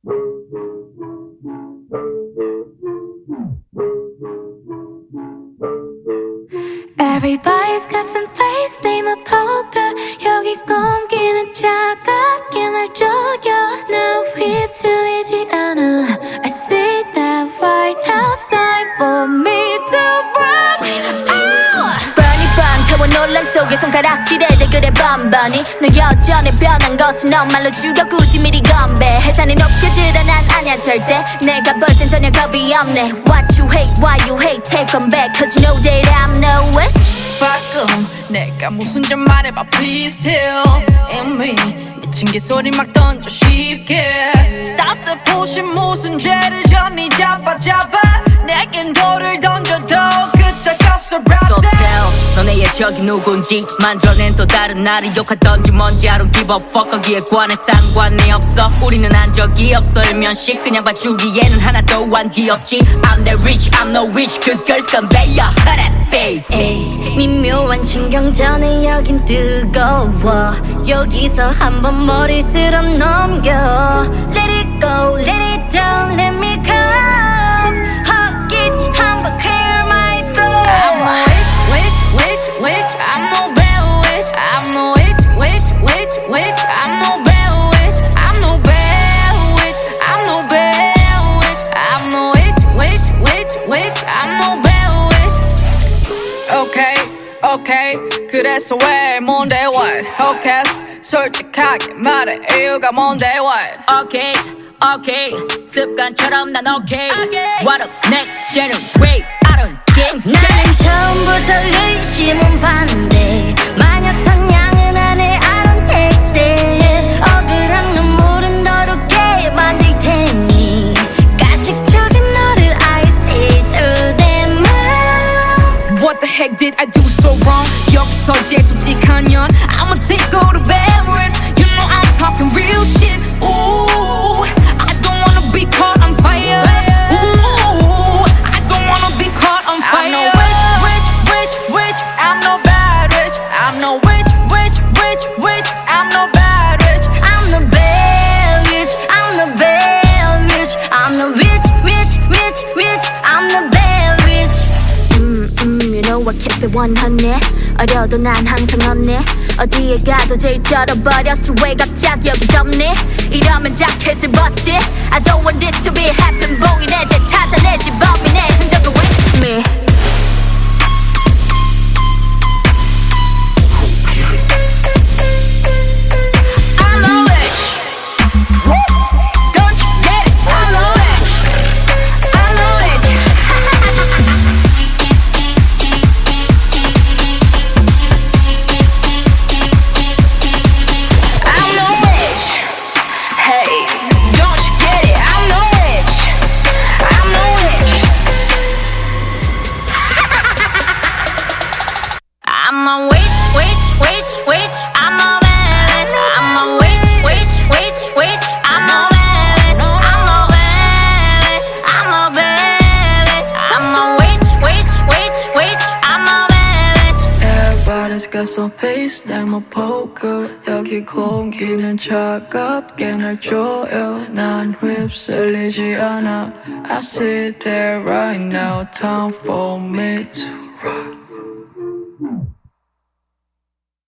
Everybody's got some face, name a poker. 여기 공기는 차갑게 날 줘요. 나 휩쓸리지 않아. I see that right now. It's time for me to rock. Burning burn 태워 논란 속에 손가락질에 대그래 번번이. 너 여전히 변한 것은 너말로 죽여 굳이 미리 건배. 해산이 높게 드러난 아냐 절대. 내가 볼 땐 전혀 겁이 없네. What you hate, why you hate, take them back. Cause you know that I'm no witch. 방금 내가 무슨 좀 말해봐 please tell me 미친 개소리 막 던져 쉽게 Stop the pushing 무슨 죄를 졌니 잡아 내겐 돌을 던져도 끄떡없어 brother So tell 너네 예적이 누군지 만들어낸 또 다른 나를 욕하던지 뭔지 I don't give a fuck 거기에 관해 상관이 없어 우리는 한 적이 없어 일면식 그냥 봐주기에는 하나도 안 귀엽지 I'm the rich I'm no rich good girls conveyor 에이, 미묘한 신경전에 여긴 뜨거워 여기서 한번 머리 쓸어 넘겨 Let it go, let it down, let me come 헛기침 한번 clear my throat I'm a witch, I'm no bad witch I'm no witch, I'm no bad witch I'm no bad witch, I'm no bad witch I'm no witch, I'm no bad witch Okay 그래서 왜 뭔데 what Okay 솔직하게 말해 이유가 뭔데 what Okay 습관처럼 난 okay What up next generate I don't get 나는 처음부터 의심은 반대 만약 상냥은 안 해 I don't take that 억울한 눈물은 더럽게 만질 테니 가식적인 너를 I see through them eyes What the heck did I do so wrong 여기서 제일 솔직한 년 I'ma take all the bad words You know I'm talking real shit Ooh I don't wanna be caught on fire Ooh I don't wanna be caught on fire I'm no witch I'm no bad witch I'm no witch I'm no bad witch I'm the bad witch I'm the bad witch I'm the rich I'm the bad witch You know I keep it 100 어려도 난 항상 언니 어디에 가도 제일 쩔어버렸지 왜 갑자기 여기 덥니 이러면 자켓을 벗지 I don't want this to be happen 봉인해 재찾아내지 범인의 흔적을 with me I'm a witch I'm a bad witch I'm a witch I'm a bad witch I'm a bad witch I'm a bad witch I'm a witch I'm a bad witch Everybody's got some face I'm a poker 여기 공기는 차갑게 날 줘요 난 휩쓸리지 않아 I sit there right now Time for me to rock